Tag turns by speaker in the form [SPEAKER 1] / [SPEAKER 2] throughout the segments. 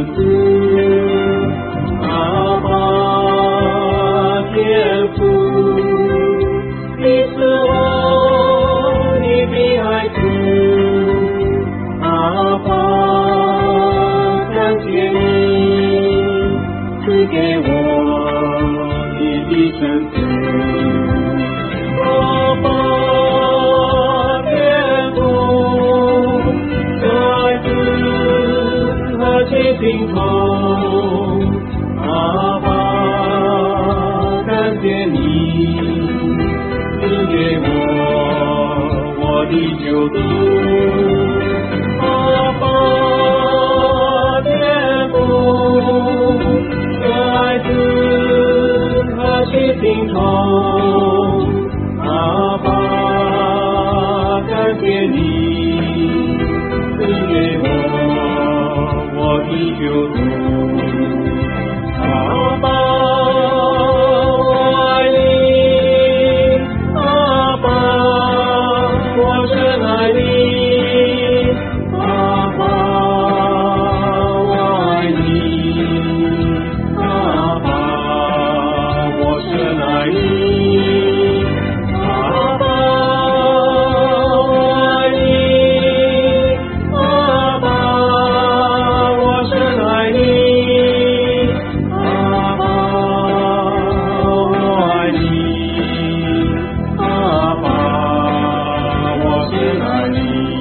[SPEAKER 1] 生子。阿爸天父，你是我你的爱子。阿爸感谢你赐给我你的生子。阿爸天父，在子和亲心头，阿爸感谢你赐给我的救主。阿爸天父，在子和亲心头，阿爸感谢你赐给我的救主。阿爸我爱你，阿爸我深爱你，阿爸我爱你，阿爸我深爱你，阿爸我爱你，阿爸我深爱你，阿爸我爱你，阿爸我深爱你。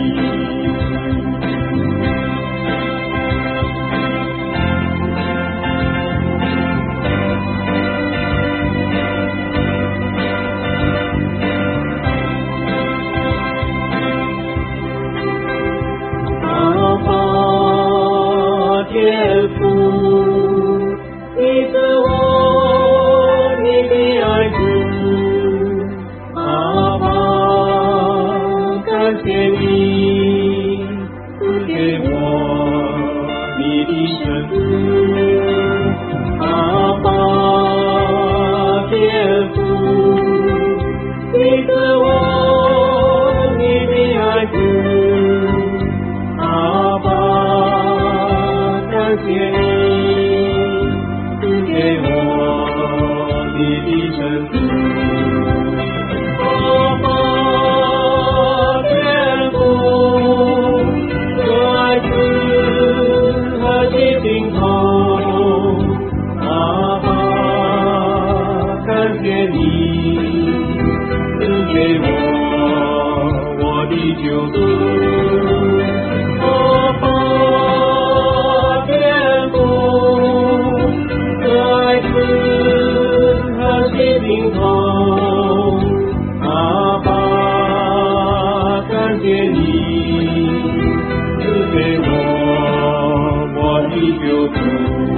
[SPEAKER 1] 阿爸天父，你是我你的爱子。阿爸感谢你赐给我你的生子。阿爸天父，你是我你的爱子。阿爸感谢你赐给我你的生子。阿爸天父，在子和亲心头，阿爸感谢你赐给我的救主。阿爸天父，在子和亲心头，阿爸感谢你赐给我的救主。